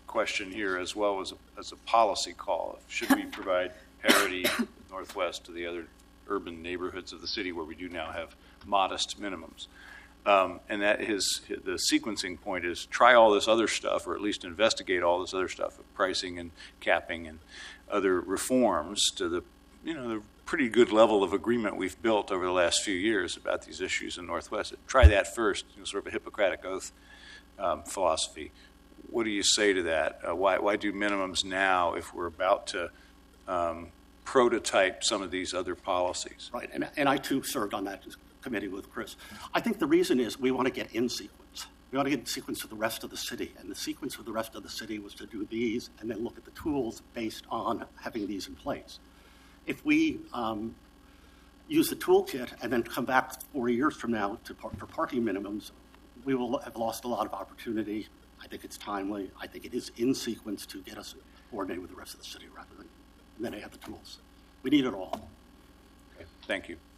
question here as well as a, as a policy call. Should we provide parity Northwest to the other urban neighborhoods of the city where we do now have modest minimums? Um, and that is the sequencing point is try all this other stuff, or at least investigate all this other stuff of pricing and capping and other reforms to the, you know, the pretty good level of agreement we've built over the last few years about these issues in Northwest. Try that first, you know, sort of a Hippocratic Oath um, philosophy. What do you say to that? Uh, why, why do minimums now if we're about to um, prototype some of these other policies? Right, and, and I too served on that committee with Chris. I think the reason is we want to get in sequence. We want to get in sequence to the rest of the city, and the sequence for the rest of the city was to do these and then look at the tools based on having these in place. If we um, use the toolkit and then come back four years from now to par- for parking minimums, we will have lost a lot of opportunity. I think it's timely. I think it is in sequence to get us coordinated with the rest of the city rather than, and then have the tools. We need it all. Okay, thank you.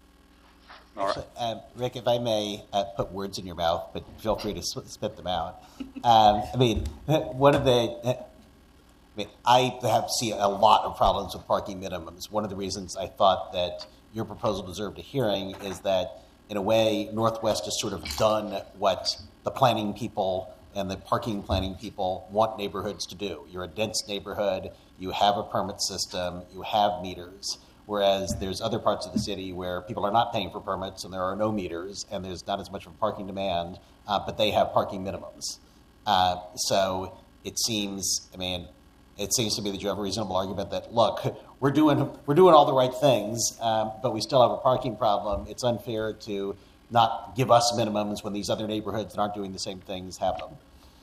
All right. So, uh, Rick, if I may uh, put words in your mouth, but feel free to spit, spit them out. Um, I mean, one of the, I mean, I have see a lot of problems with parking minimums. One of the reasons I thought that your proposal deserved a hearing is that, in a way, Northwest has sort of done what the planning people and the parking planning people want neighborhoods to do. You're a dense neighborhood, you have a permit system, you have meters. Whereas there's other parts of the city where people are not paying for permits and there are no meters and there's not as much of a parking demand, uh, but they have parking minimums. Uh, so it seems, I mean, it seems to me that you have a reasonable argument that, look, we're doing we're doing all the right things, um, but we still have a parking problem. It's unfair to not give us minimums when these other neighborhoods that aren't doing the same things have them.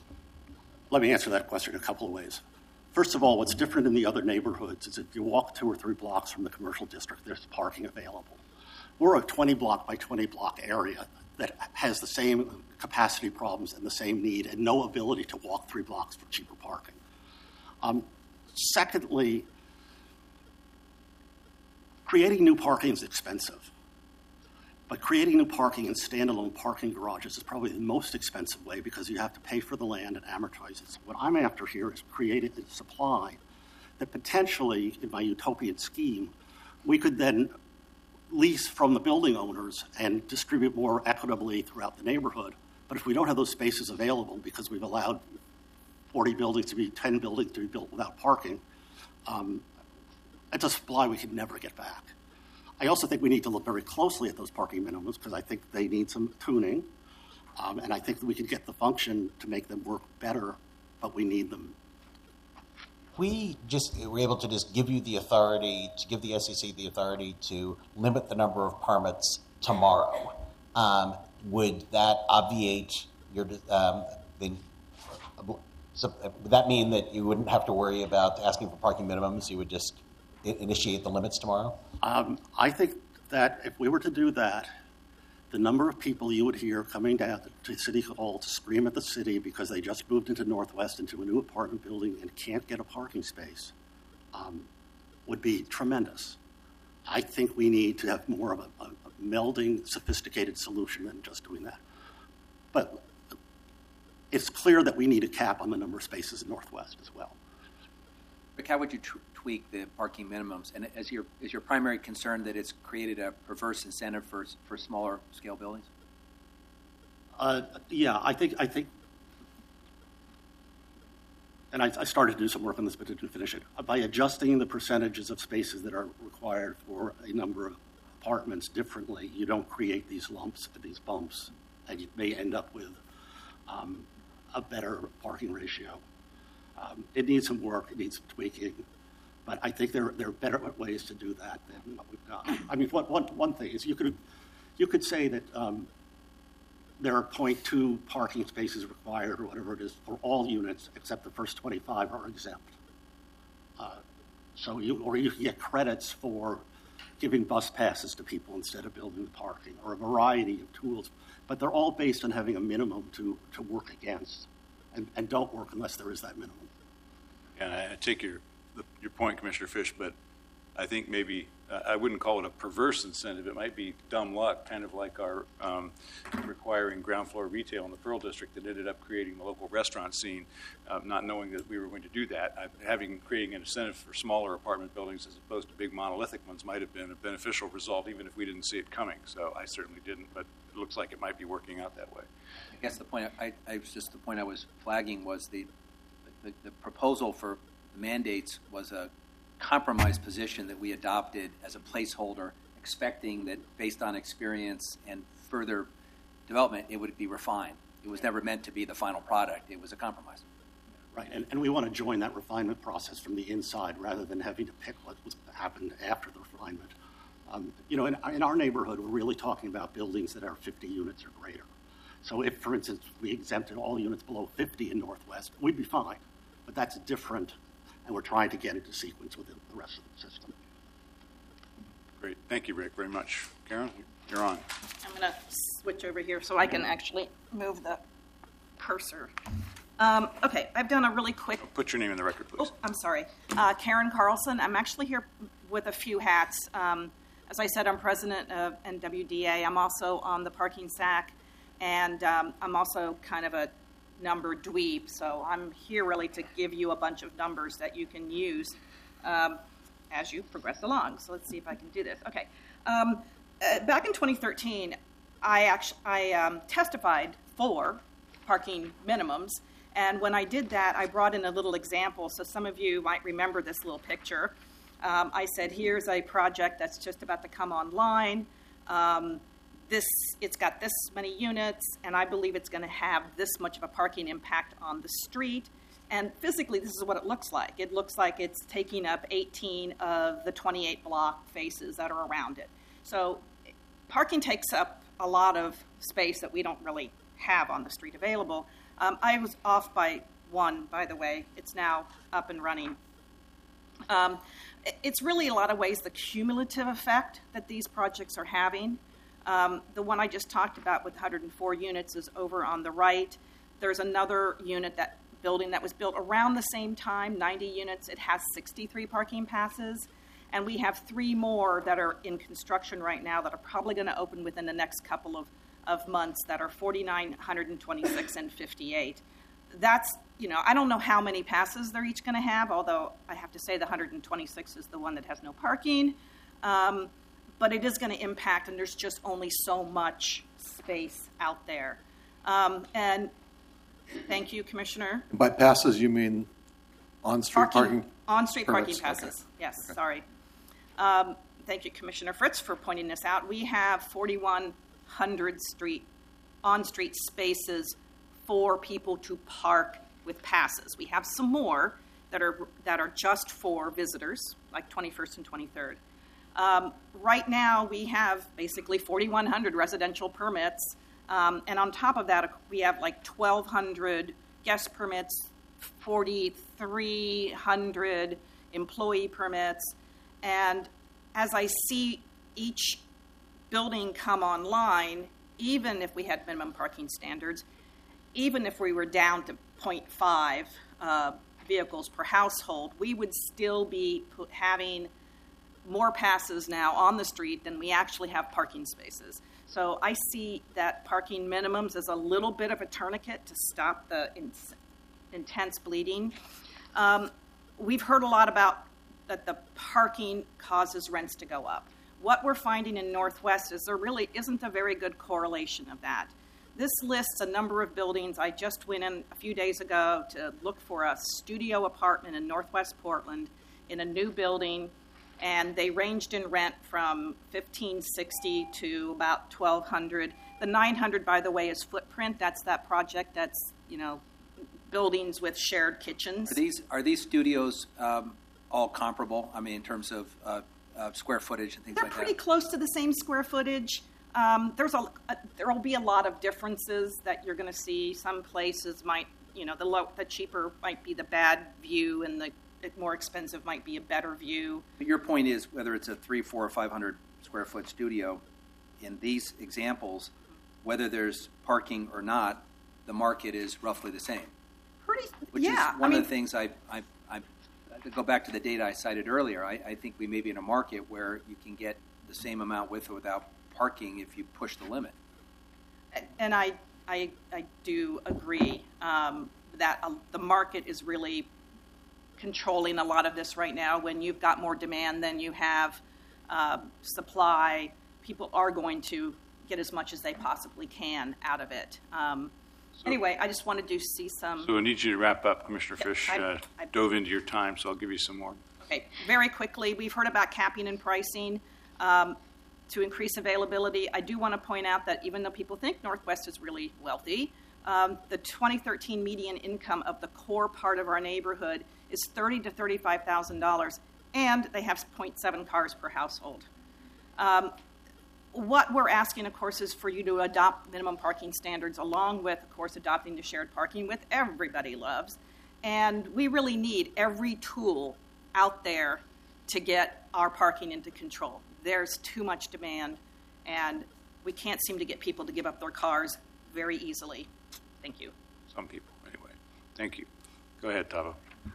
Let me answer that question a couple of ways. First of all, what's different in the other neighborhoods is if you walk two or three blocks from the commercial district, there's parking available. We're a twenty block by twenty block area that has the same capacity problems and the same need and no ability to walk three blocks for cheaper parking. Um, secondly, creating new parking is expensive. But creating new parking in standalone parking garages is probably the most expensive way because you have to pay for the land and amortize it. So what I'm after here is creating a supply that potentially, in my utopian scheme, we could then lease from the building owners and distribute more equitably throughout the neighborhood. But if we don't have those spaces available because we've allowed forty buildings to be, ten buildings to be built without parking, um, it's a supply we could never get back. I also think we need to look very closely at those parking minimums because I think they need some tuning, um, and I think that we can get the function to make them work better, but we need them. We just were able to just give you the authority, to give the S E C the authority to limit the number of permits tomorrow. Um, would that obviate your, um, the, so would that mean that you wouldn't have to worry about asking for parking minimums? You would just initiate the limits tomorrow? Um, I think that if we were to do that, the number of people you would hear coming down to City Hall to scream at the city because they just moved into Northwest into a new apartment building and can't get a parking space um, would be tremendous. I think we need to have more of a, a, a melding, sophisticated solution than just doing that. But it's clear that we need a cap on the number of spaces in Northwest as well. Rick, how would you tr- tweak the parking minimums? And is your is your primary concern that it's created a perverse incentive for for smaller scale buildings? Uh, yeah, I think I think, and I, I started to do some work on this, but didn't finish it. By adjusting the percentages of spaces that are required for a number of apartments differently, you don't create these lumps, these bumps, and you may end up with um, a better parking ratio. Um, it needs some work. It needs some tweaking. But I think there, there are better ways to do that than what we've got. I mean, one, one, one thing is you could, you could say that um, there are zero point two parking spaces required or whatever it is for all units except the first twenty-five are exempt. Uh, so you, or you can get credits for giving bus passes to people instead of building the parking, or a variety of tools. But they're all based on having a minimum to, to work against. And, and don't work unless there is that minimum. And I take your your point, Commissioner Fish, but I think maybe, uh, I wouldn't call it a perverse incentive. It might be dumb luck, kind of like our um, requiring ground floor retail in the Pearl District that ended up creating the local restaurant scene, uh, not knowing that we were going to do that. I, having creating an incentive for smaller apartment buildings as opposed to big monolithic ones might have been a beneficial result, even if we didn't see it coming. So I certainly didn't, but it looks like it might be working out that way. I guess the point I, I was just the point I was flagging was the the, the proposal for the mandates was a compromise position that we adopted as a placeholder, expecting that based on experience and further development, it would be refined. It was never meant to be the final product. It was a compromise. Right, and, and we want to join that refinement process from the inside rather than having to pick what was happened after the refinement. Um, you know, in, in our neighborhood, we're really talking about buildings that are fifty units or greater. So if, for instance, we exempted all units below fifty in Northwest, we'd be fine. But that's different, and we're trying to get into sequence with the rest of the system. Great. Thank you, Rick, very much. Karen, you're on. I'm going to switch over here so I can actually move the cursor. Um, okay, I've done a really quick... Put your name in the record, please. Oh, I'm sorry. Uh, Karen Carlson. I'm actually here with a few hats. Um, as I said, I'm president of N W D A. I'm also on the parking S A C, and um, I'm also kind of a number dweeb, so I'm here really to give you a bunch of numbers that you can use um, as you progress along. So let's see if I can do this. Okay. Um, uh, back in twenty thirteen, I actually I um, testified for parking minimums, and when I did that, I brought in a little example. So some of you might remember this little picture. Um, I said, here's a project that's just about to come online. Um, This, it's got this many units, and I believe it's going to have this much of a parking impact on the street. And physically, this is what it looks like. It looks like it's taking up eighteen of the twenty-eight block faces that are around it. So parking takes up a lot of space that we don't really have on the street available. Um, I was off by one, by the way. It's now up and running. Um, it's really a lot of ways the cumulative effect that these projects are having. Um, the one I just talked about with one hundred four units is over on the right. There's another unit, that building that was built around the same time, ninety units. It has sixty-three parking passes. And we have three more that are in construction right now that are probably going to open within the next couple of, of months that are forty-nine twenty-six and fifty-eight. That's, you know, I don't know how many passes they're each going to have, although I have to say the one hundred twenty-six is the one that has no parking. Um, But it is going to impact, and there's just only so much space out there. Um, and thank you, Commissioner. And by passes, you mean on-street parking? On-street parking permits? passes, Okay. yes, Okay. sorry. Um, thank you, Commissioner Fritz, for pointing this out. We have forty-one hundred street, on-street spaces for people to park with passes. We have some more that are, that are just for visitors, like twenty-first and twenty-third. Um, right now, we have basically forty-one hundred residential permits, um, and on top of that, we have like twelve hundred guest permits, forty-three hundred employee permits, and as I see each building come online, even if we had minimum parking standards, even if we were down to zero point five uh, vehicles per household, we would still be put, having more passes now on the street than we actually have parking spaces. So I see that parking minimums as a little bit of a tourniquet to stop the in, intense bleeding. Um, we've heard a lot about that the parking causes rents to go up. What we're finding in Northwest is there really isn't a very good correlation of that. This lists a number of buildings. I just went in a few days ago to look for a studio apartment in Northwest Portland in a new building, and they ranged in rent from fifteen sixty to about twelve hundred. The nine hundred, by the way, is Footprint. That's that project that's, you know, buildings with shared kitchens. Are these are these studios um, all comparable? I mean, in terms of uh, uh, square footage and things They're like pretty that? close to the same square footage. Um, there's a, a there will be a lot of differences that you're going to see. Some places might, you know, the low, the cheaper might be the bad view, and the more expensive might be a better view. But your point is, whether it's a three, four, or five hundred square foot studio, in these examples, whether there's parking or not, the market is roughly the same. Pretty, Which yeah. is one I mean, of the things I, I, I to go back to the data I cited earlier, I, I think we may be in a market where you can get the same amount with or without parking if you push the limit. And I, I, I do agree um, that uh, the market is really controlling a lot of this right now. When you've got more demand than you have uh, supply, people are going to get as much as they possibly can out of it. Um, So- anyway, I just wanted to see some. So I need you to wrap up. Commissioner Fish I- uh, I- dove into your time, so I'll give you some more. Okay, very quickly, we've heard about capping and pricing um, to increase availability. I do want to point out that even though people think Northwest is really wealthy, um, the twenty thirteen median income of the core part of our neighborhood is thirty thousand to thirty-five thousand dollars, and they have zero point seven cars per household. Um, What we're asking, of course, is for you to adopt minimum parking standards along with, of course, adopting the shared parking, which everybody loves. And we really need every tool out there to get our parking into control. There's too much demand, and we can't seem to get people to give up their cars very easily. Thank you. Some people, anyway. Thank you. Go ahead, Tavo.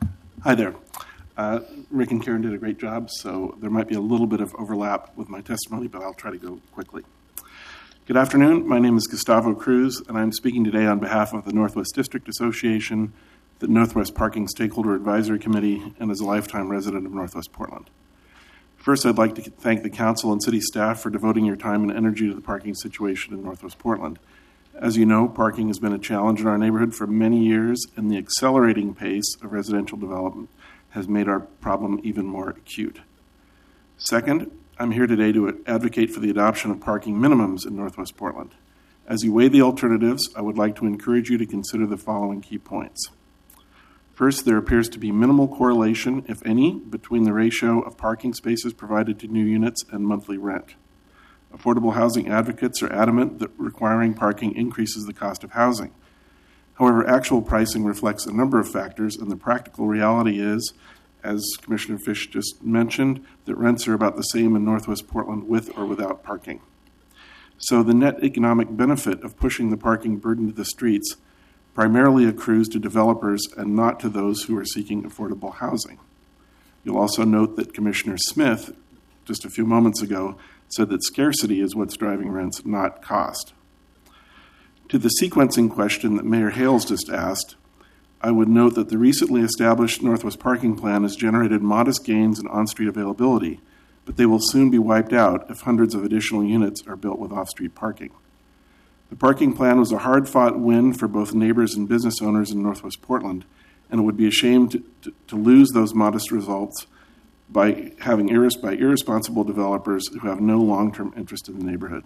Hi there. Uh, Rick and Karen did a great job, so there might be a little bit of overlap with my testimony, but I'll try to go quickly. Good afternoon. My name is Gustavo Cruz, and I'm speaking today on behalf of the Northwest District Association, the Northwest Parking Stakeholder Advisory Committee, and as a lifetime resident of Northwest Portland. First, I'd like to thank the council and city staff for devoting your time and energy to the parking situation in Northwest Portland. As you know, parking has been a challenge in our neighborhood for many years, and the accelerating pace of residential development has made our problem even more acute. Second, I'm here today to advocate for the adoption of parking minimums in Northwest Portland. As you weigh the alternatives, I would like to encourage you to consider the following key points. First, there appears to be minimal correlation, if any, between the ratio of parking spaces provided to new units and monthly rent. Affordable housing advocates are adamant that requiring parking increases the cost of housing. However, actual pricing reflects a number of factors, and the practical reality is, as Commissioner Fish just mentioned, that rents are about the same in Northwest Portland with or without parking. So the net economic benefit of pushing the parking burden to the streets primarily accrues to developers and not to those who are seeking affordable housing. You'll also note that Commissioner Smith, just a few moments ago, said that scarcity is what's driving rents, not cost. To the sequencing question that Mayor Hales just asked, I would note that the recently established Northwest Parking Plan has generated modest gains in on-street availability, but they will soon be wiped out if hundreds of additional units are built with off-street parking. The parking plan was a hard-fought win for both neighbors and business owners in Northwest Portland, and it would be a shame to, to, to lose those modest results by having irres- by irresponsible developers who have no long-term interest in the neighborhood.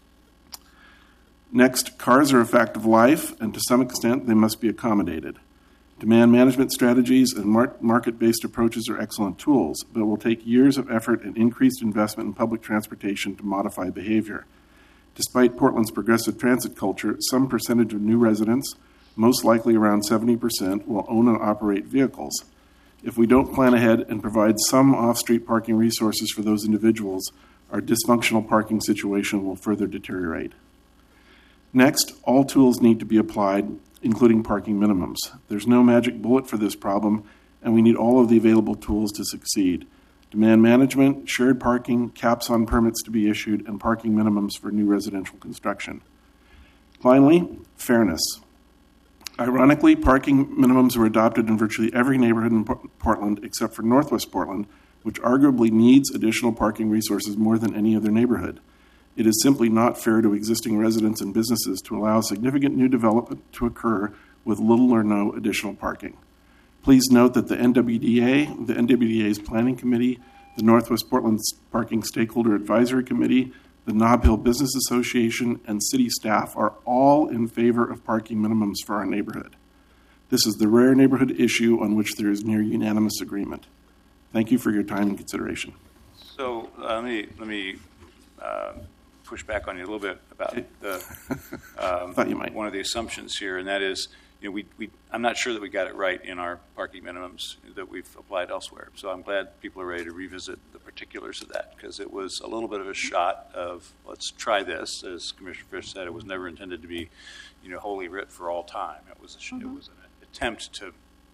Next, cars are a fact of life, and to some extent, they must be accommodated. Demand management strategies and mar- market-based approaches are excellent tools, but it will take years of effort and increased investment in public transportation to modify behavior. Despite Portland's progressive transit culture, some percentage of new residents, most likely around seventy percent, will own and operate vehicles. If we don't plan ahead and provide some off-street parking resources for those individuals, our dysfunctional parking situation will further deteriorate. Next, all tools need to be applied, including parking minimums. There's no magic bullet for this problem, and we need all of the available tools to succeed. Demand management, shared parking, caps on permits to be issued, and parking minimums for new residential construction. Finally, fairness. Ironically, parking minimums were adopted in virtually every neighborhood in Portland except for Northwest Portland, which arguably needs additional parking resources more than any other neighborhood. It is simply not fair to existing residents and businesses to allow significant new development to occur with little or no additional parking. Please note that the N W D A, the N W D A's Planning Committee, the Northwest Portland Parking Stakeholder Advisory Committee, the Nob Hill Business Association, and city staff are all in favor of parking minimums for our neighborhood. This is the rare neighborhood issue on which there is near unanimous agreement. Thank you for your time and consideration. So uh, let me let me uh, push back on you a little bit about Okay. the um, Thought you might. one of the assumptions here, and that is, you know, we, we I'm not sure that we got it right in our parking minimums that we've applied elsewhere. So I'm glad people are ready to revisit the particulars of that, because it was a little bit of a shot of let's try this. As Commissioner Fish said, it was never intended to be, you know, holy writ for all time. It was a, mm-hmm. it was an attempt to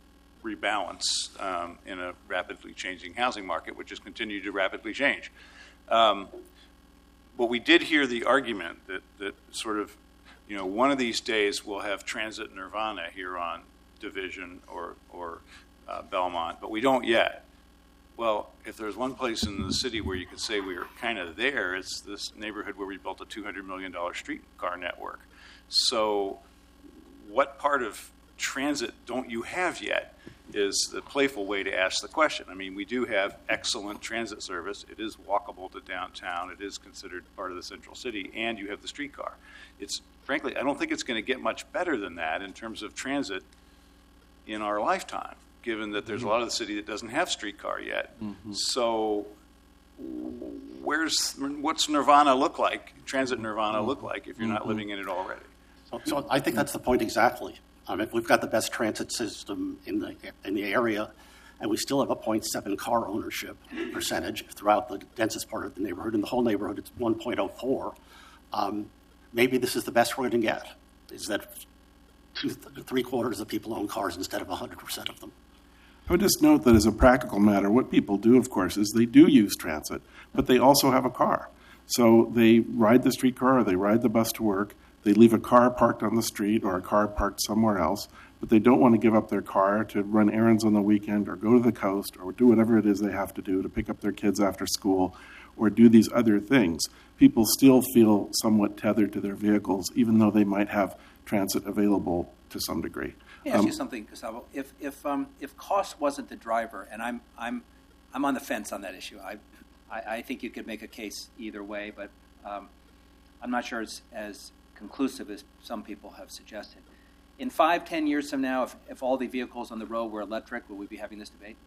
rebalance um, in a rapidly changing housing market, which has continued to rapidly change. Um, but we did hear the argument that, that sort of, you know, one of these days we'll have transit nirvana here on Division or, or uh, Belmont, but we don't yet. Well, if there's one place in the city where you could say we were kind of there, it's this neighborhood where we built a two hundred million dollars streetcar network. So what part of transit don't you have yet is the playful way to ask the question. I mean, we do have excellent transit service. It is walkable to downtown. It is considered part of the central city, and you have the streetcar. It's, frankly, I don't think it's going to get much better than that in terms of transit in our lifetime, given that there's a lot of the city that doesn't have streetcar yet. Mm-hmm. So where's what's nirvana look like, transit nirvana look like, if you're not mm-hmm. living in it already? So, so I think that's the point exactly. Um, if we've got the best transit system in the in the area, and we still have a zero point seven car ownership percentage throughout the densest part of the neighborhood, in the whole neighborhood it's one point oh four, um, maybe this is the best we're going to get, is that two, three quarters of people own cars instead of one hundred percent of them. I would just note that as a practical matter, what people do, of course, is they do use transit, but they also have a car. So they ride the streetcar or they ride the bus to work. They leave a car parked on the street or a car parked somewhere else, but they don't want to give up their car to run errands on the weekend or go to the coast or do whatever it is they have to do to pick up their kids after school or do these other things. People still feel somewhat tethered to their vehicles, even though they might have transit available to some degree. Let me ask Um, you something, Gustavo. If if um, if cost wasn't the driver, and I'm I'm I'm on the fence on that issue. I I, I think you could make a case either way, but um, I'm not sure it's as conclusive as some people have suggested. In five, ten years from now, if, if all the vehicles on the road were electric, will we be having this debate?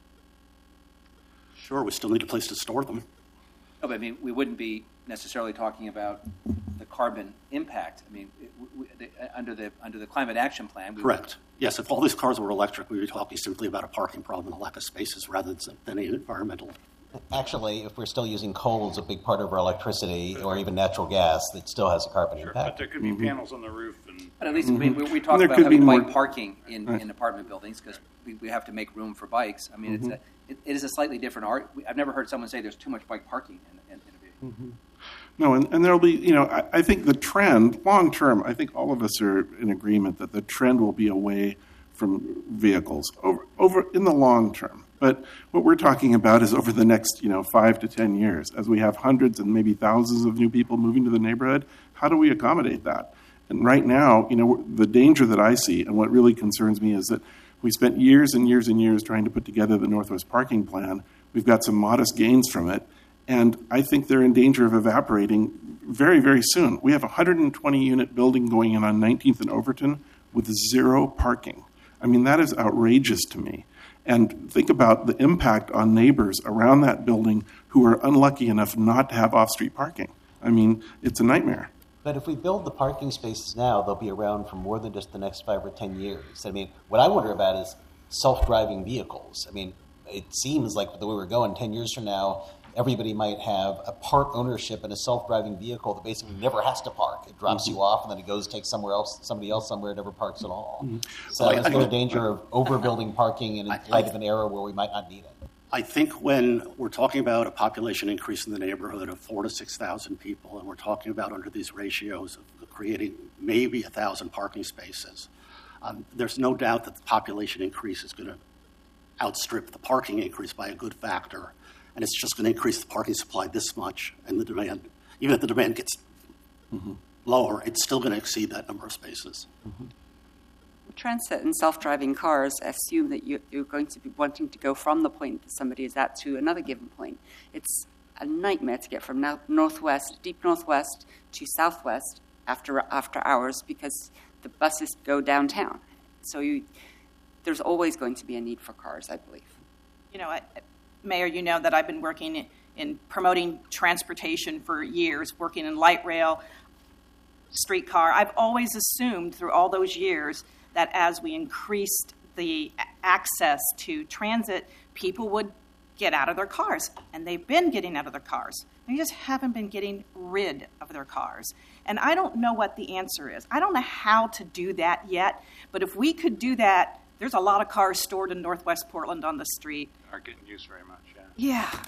Sure, we still need a place to store them. No, but I mean, we wouldn't be necessarily talking about the carbon impact. I mean, it, we, the, under the under the climate action plan, we Correct. Yes, if all these cars were electric, we would be talking simply about a parking problem and a lack of spaces rather than an environmental. Actually, if we're still using coal as a big part of our electricity, or even natural gas, that still has a carbon Sure, impact. but there could be Mm-hmm. panels on the roof. And But at least I mean, we, we talk There about could be having more- bike parking in, Right. in apartment buildings because we, we have to make room for bikes. I mean, Mm-hmm. it's a, it, it is a slightly different art. I've never heard someone say there's too much bike parking in, in, in a vehicle. No, and, and there'll be, you know, I, I think the trend, long term, I think all of us are in agreement that the trend will be away from vehicles over, over in the long term. But what we're talking about is over the next, you know, five to ten years, as we have hundreds and maybe thousands of new people moving to the neighborhood, how do we accommodate that? And right now, you know, the danger that I see and what really concerns me is that we spent years and years and years trying to put together the Northwest Parking Plan. We've got some modest gains from it. And I think they're in danger of evaporating very, very soon. We have a one hundred twenty unit building going in on nineteenth and Overton with zero parking. I mean, that is outrageous to me. And think about the impact on neighbors around that building who are unlucky enough not to have off-street parking. I mean, it's a nightmare. But if we build the parking spaces now, they'll be around for more than just the next five or ten years. I mean, what I wonder about is self-driving vehicles. I mean, it seems like the way we're going, ten years from now, everybody might have a part ownership in a self-driving vehicle that basically never has to park. It drops Mm-hmm. you off, and then it goes takes somewhere else, somebody else somewhere, it never parks at all. Mm-hmm. So Well, I- is I- there a danger of overbuilding parking in I- light I- of an era where we might not need it? I think when we're talking about a population increase in the neighborhood of four to six thousand people, and we're talking about under these ratios of creating maybe a thousand parking spaces, um, there's no doubt that the population increase is going to outstrip the parking increase by a good factor, and it's just going to increase the parking supply this much, and the demand, even if the demand gets mm-hmm. lower, it's still going to exceed that number of spaces. Mm-hmm. Transit and self-driving cars assume that you, you're going to be wanting to go from the point that somebody is at to another given point. It's a nightmare to get from now, northwest, deep northwest to southwest after after hours because the buses go downtown. So you, there's always going to be a need for cars, I believe. You know, I, Mayor, you know that I've been working in, in promoting transportation for years, working in light rail, streetcar. I've always assumed through all those years that as we increased the access to transit, people would get out of their cars. And they've been getting out of their cars. They just haven't been getting rid of their cars. And I don't know what the answer is. I don't know how to do that yet. But if we could do that there's a lot of cars stored in Northwest Portland on the street. Aren't getting used very much, yeah. Yeah,